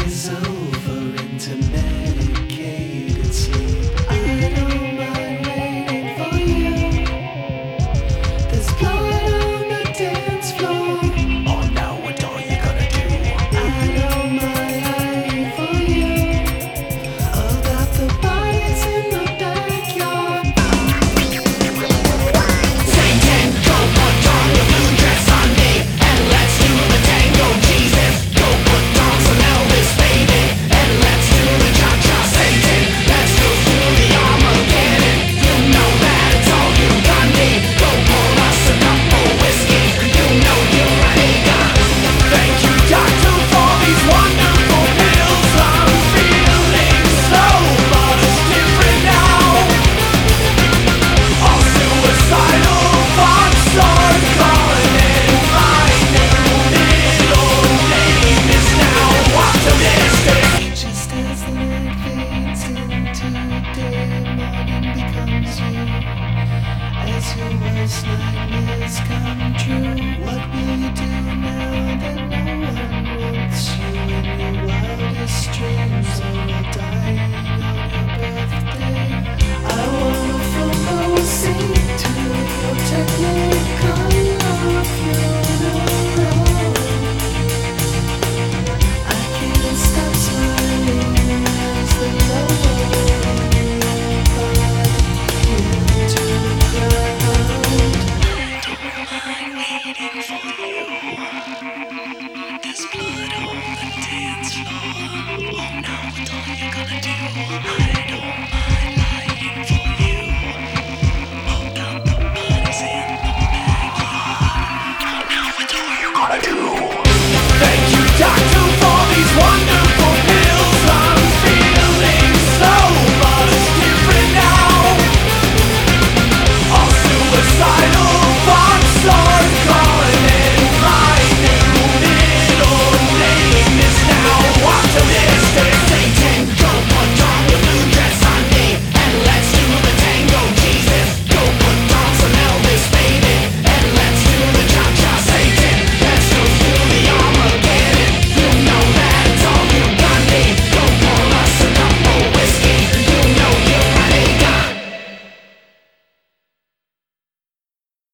is over into medicated sleep. I don't mind waiting for you. There's blood on the dance floor. Oh, now what are you gonna do? I don't mind waiting for you. About the bodies in the backyard. Satan, go put on your blue dress on me, and let's do the tango. Jesus, go put on some Elvis, baby, and let's do the cha-cha. Satan, let's go through the Armageddon. You know that it's all you got me. Go pour us a cup of whiskey. You know you're an eager. Thank you, doctor, for these wonderful pills. I'm feeling so much different now. All suicidal thoughts are gone, and my new middle name is now optimistic. Just as the night fades into day, morning becomes you. As your worst nightmares come true, what will you do now that no one wants you in your wildest dreams?